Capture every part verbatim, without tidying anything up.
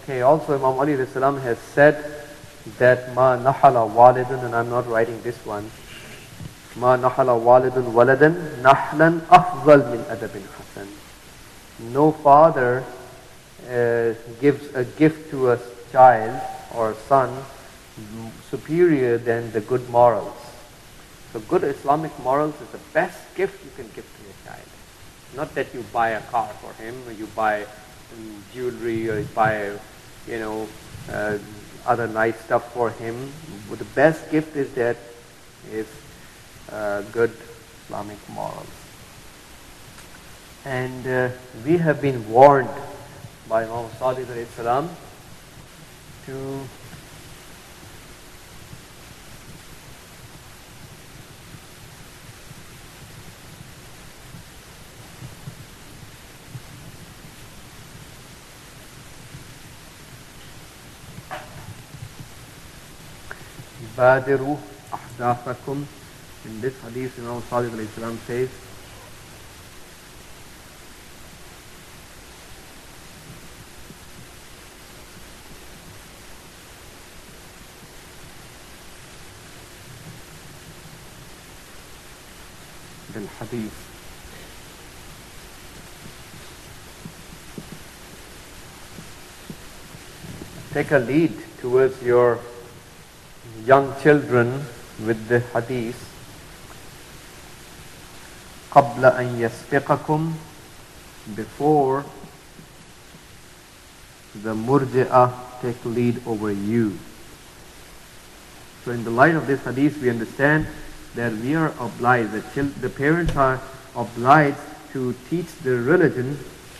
Okay, also Imam Ali alayhi salam has said that ma nahala walidun, and I'm not writing this one, ma nahala walidun waladan nahlan afzal min adabin hasan. No father uh, gives a gift to a child or son superior than the good morals. So good Islamic morals is the best gift you can give to your child. Not that you buy a car for him, or you buy um, jewelry, or you buy, you know, uh, other nice stuff for him. But the best gift is that is uh, good Islamic morals. And uh, we have been warned by Imam Sadiq alayhi salam to Badiru ahdathakum. In this hadith, Imam Sadiq alayhi salam says, the hadith. Take a lead towards your young children with the hadith. قَبْلَ أَنْ يَسْبِقَكُمْ, before the murji'ah take lead over you. So in the light of this hadith, we understand that we are obliged, the, chil- the parents are obliged to teach the religion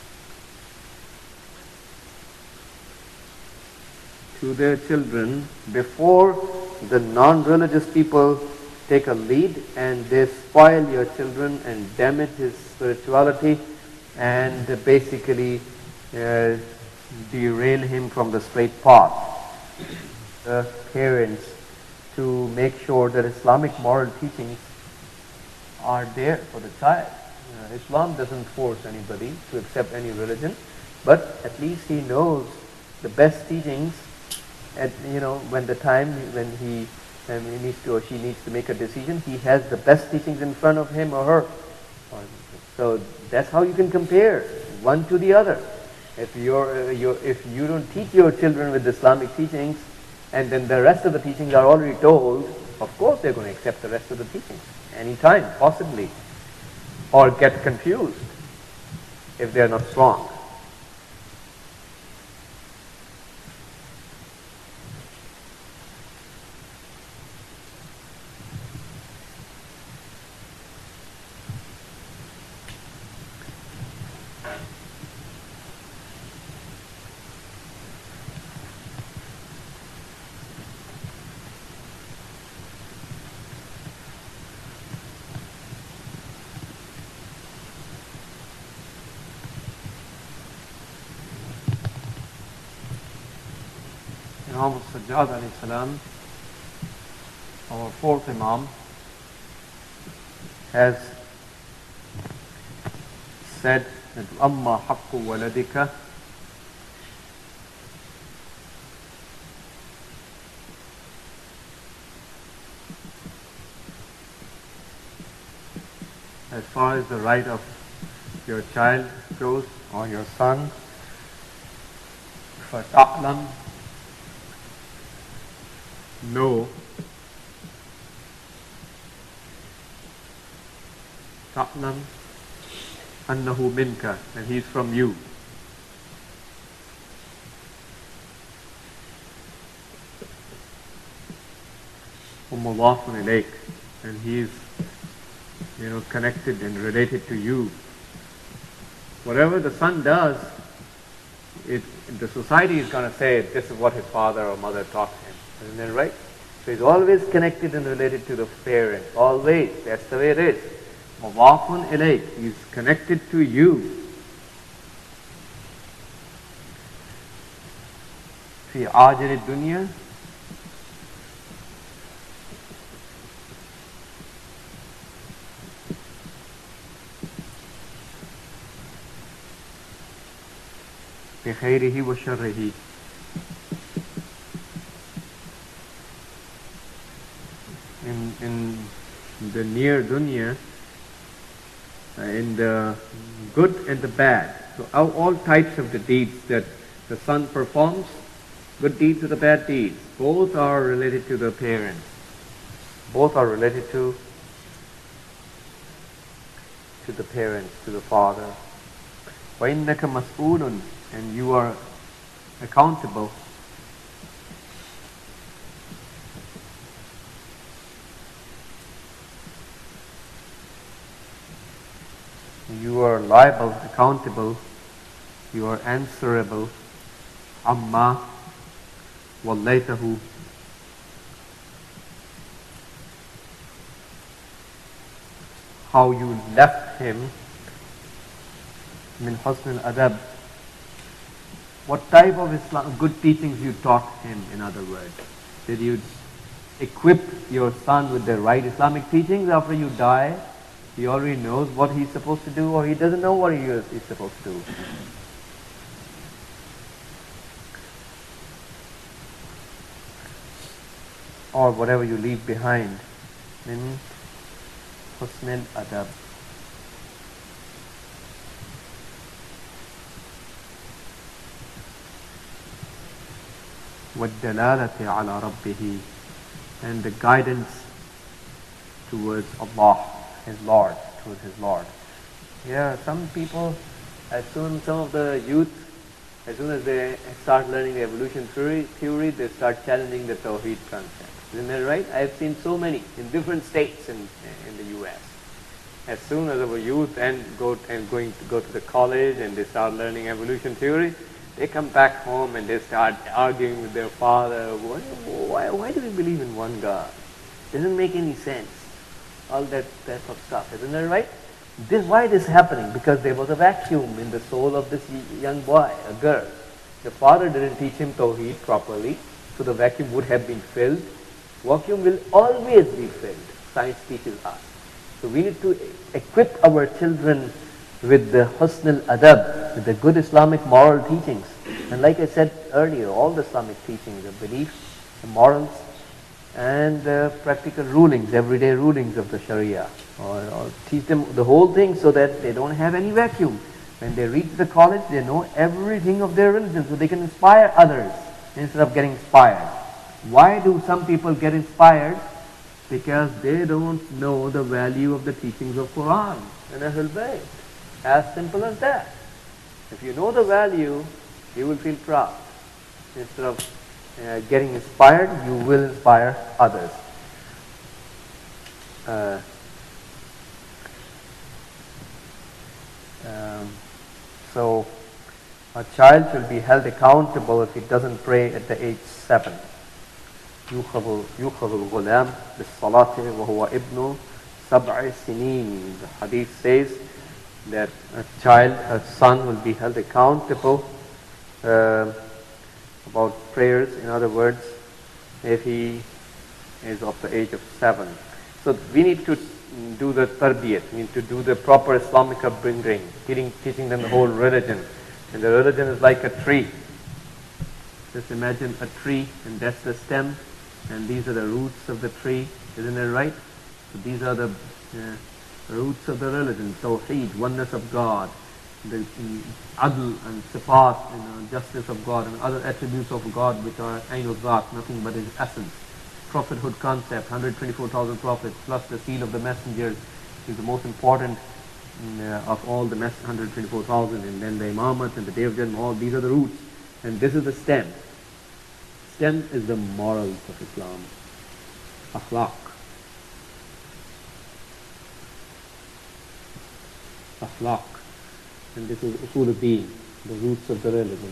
to their children before the non-religious people take a lead and they spoil your children and damage his spirituality and basically uh, derail him from the straight path. The parents to make sure that Islamic moral teachings are there for the child. Uh, Islam doesn't force anybody to accept any religion, but at least he knows the best teachings at, you know, when the time when he, when he needs to or she needs to make a decision, he has the best teachings in front of him or her. So that's how you can compare one to the other. If you're, uh, you're, if you don't teach your children with Islamic teachings, and then the rest of the teachings are already told, of course they're going to accept the rest of the teachings anytime, possibly, or get confused if they're not strong. Imam al-Sajjad alayhi salam, our fourth Imam, has said that amma haqqu waladika, as far as the right of your child goes or your son, فَتَعْلَمْ, know, ta'lam annahu minka, and he's from you. Mudafun ilayk, and he's, you know, connected and related to you. Whatever the son does, it, the society is going to say this is what his father or mother taught him. Isn't that right? So he's always connected and related to the parent. Always. That's the way it is. Mawafun ilayk. He's connected to you. Fi ajir dunya. Bi khairihi wa sharrihi. in the near dunya, uh, in the good and the bad. So all, all types of the deeds that the son performs, good deeds or the bad deeds, both are related to the parents. Both are related to to the parents, to the father. وَإِنَّكَ مَسْئُولٌ, and you are accountable. You are liable, accountable, you are answerable. Amma wallaytahu, how you left him. Min husn al-adab, what type of Islam, good teachings you taught him, in other words. Did you equip your son with the right Islamic teachings after you die? He already knows what he's supposed to do, or he doesn't know what he is he's supposed to do. Or whatever you leave behind. Min husn al-adab. وَالدَّلَالَةِ عَلَى رَبِّهِ, and the guidance towards Allah, His Lord, towards His Lord. Yeah, some people, as soon some of the youth, as soon as they start learning the evolution theory, theory they start challenging the Tawheed concept. Isn't that right? I've seen so many in different states in in the U S. As soon as our youth and go and going to go to the college and they start learning evolution theory, they come back home and they start arguing with their father. Why, why, why do we believe in one God? Doesn't make any sense. All that type of stuff. Isn't that right? This, why this happening? Because there was a vacuum in the soul of this young boy, a girl. The father didn't teach him Tawheed properly, so the vacuum would have been filled. Vacuum will always be filled. Science teaches us. So we need to equip our children with the husn al-adab, with the good Islamic moral teachings. And like I said earlier, all the Islamic teachings, the beliefs, the morals, and the practical rulings, everyday rulings of the Sharia. Or, or teach them the whole thing so that they don't have any vacuum. When they reach the college, they know everything of their religion, so they can inspire others instead of getting inspired. Why do some people get inspired? Because they don't know the value of the teachings of Quran and Ahlul Bayt. As simple as that. If you know the value, you will feel proud. Instead of uh, getting inspired, you will inspire others. Uh, um, so, a child will be held accountable if he doesn't pray at the age seven. يُخَذُ الْغُلَامِ بِالصَّلَاةِ وَهُوَ ابْنُ سَبْعِ سِنِينَ. The hadith says that a child, a son will be held accountable uh, about prayers, in other words, if he is of the age of seven. So we need to do the tarbiyat, we need to do the proper Islamic upbringing, teaching, teaching them the whole religion. And the religion is like a tree. Just imagine a tree, and that's the stem, and these are the roots of the tree. Isn't it right? So these are the uh, roots of the religion, Tawheed, oneness of God, the um, adl and sifat, you know, justice of God, and other attributes of God which are Ain al-Zat, nothing but His essence. Prophethood concept, one hundred twenty-four thousand prophets, plus the seal of the messengers is the most important uh, of all the one hundred twenty-four thousand, and then the imamat and the day of judgment, all these are the roots, and this is the stem. Stem is the morals of Islam, akhlaq. Akhlaq. And this is usul al-deen, the roots of the religion.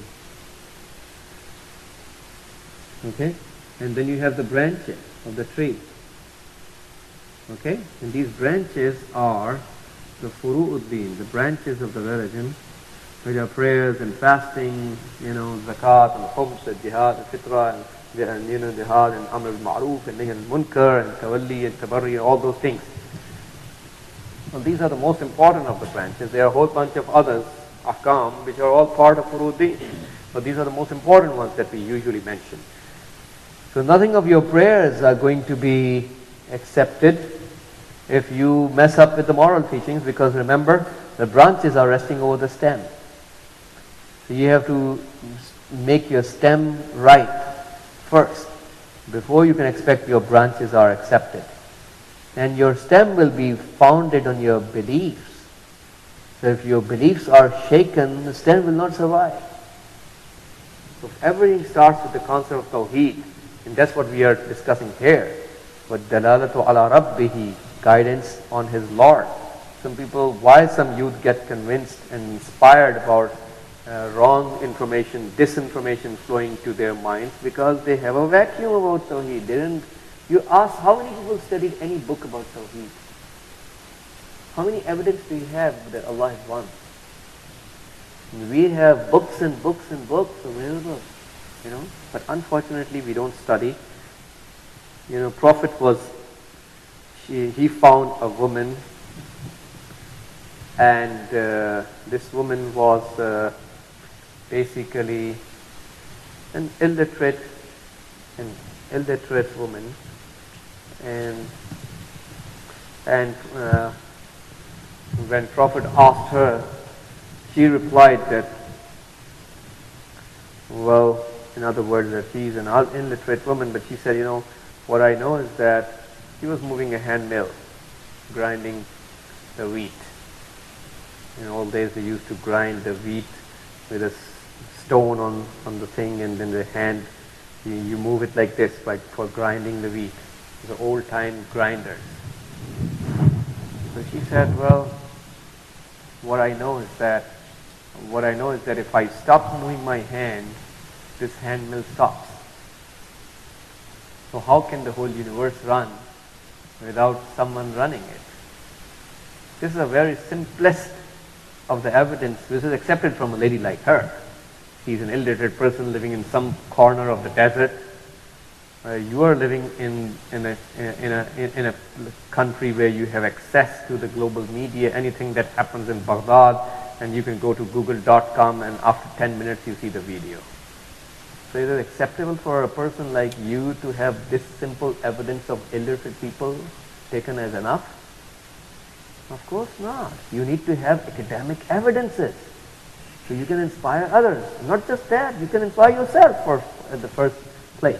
Okay? And then you have the branches of the tree. Okay? And these branches are the furu'ud-deen, the branches of the religion, which are prayers and fasting, you know, zakat and khums and jihad and fitra and, and you know, jihad and amr al-ma'roof and nahy al-munkar and tawalli and tabarri and all those things. Well, these are the most important of the branches. There are a whole bunch of others, ahkam, which are all part of furu'ud-deen. But these are the most important ones that we usually mention. So nothing of your prayers are going to be accepted if you mess up with the moral teachings, because remember, the branches are resting over the stem. So you have to make your stem right first before you can expect your branches are accepted. And your stem will be founded on your beliefs. So if your beliefs are shaken, the stem will not survive. So everything starts with the concept of Tawheed, and that's what we are discussing here. But dalalatu ala rabbihi, guidance on his Lord. Some people, why some youth get convinced and inspired about uh, wrong information, disinformation flowing to their minds, because they have a vacuum about Tawheed. They didn't, you ask how many people studied any book about Tawheed? How many evidence do you have that Allah is one? We have books and books and books available, you know, but unfortunately we don't study. You know, Prophet was, she, he found a woman, and uh, this woman was uh, basically an illiterate, an illiterate woman, and and uh, when Prophet asked her, she replied that, well, in other words, that she's an illiterate woman, but she said, you know, what I know is that she was moving a hand mill, grinding the wheat. In old days, they used to grind the wheat with a stone on, on the thing, and then the hand, you, you move it like this, like for grinding the wheat. The old-time grinders. So she said, well, what I know is that, what I know is that if I stop moving my hand, this hand mill stops. So how can the whole universe run without someone running it? This is a very simplest of the evidence. This is accepted from a lady like her. She's an illiterate person living in some corner of the desert. Uh, you are living in in a in a in a country where you have access to the global media. Anything that happens in Baghdad, and you can go to google dot com, and after ten minutes you see the video. So is it acceptable for a person like you to have this simple evidence of illiterate people taken as enough? Of course not. You need to have academic evidences so you can inspire others. Not just that, you can inspire yourself for at the first place.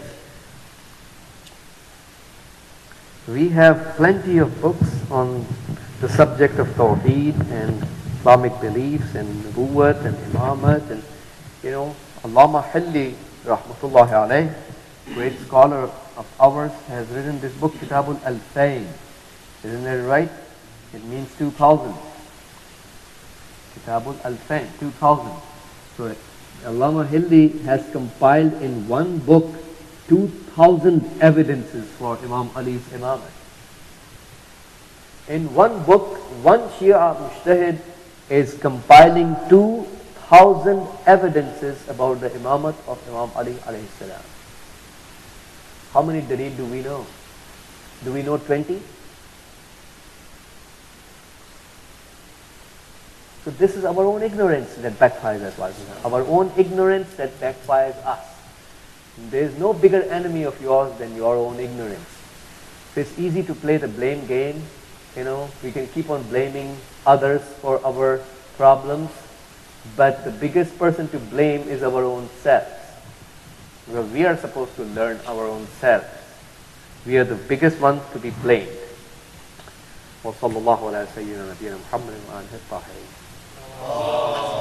We have plenty of books on the subject of Tawheed and Islamic beliefs and Nubuwwat and Imamat, and you know, Allama Hilli rahmatullahi alayh, great scholar of ours, has written this book, Kitabul Al-Fayn. Isn't that right? It means two thousand. Kitabul Al-Fayn, two thousand. So Allama Hilli has compiled in one book two thousand evidences for Imam Ali's Imamat. In one book, one Shia Mujtahid is compiling two thousand evidences about the Imamat of Imam Ali alayhi salam. How many dalil do we know? Do we know twenty? So this is our own ignorance that backfires us. Our own ignorance that backfires us. There is no bigger enemy of yours than your own ignorance. So it's easy to play the blame game. You know, we can keep on blaming others for our problems, but the biggest person to blame is our own selves. Because we are supposed to learn our own selves. We are the biggest ones to be blamed. وصلى الله على سيدنا نبينا محمد وعلى آله الطاهرين.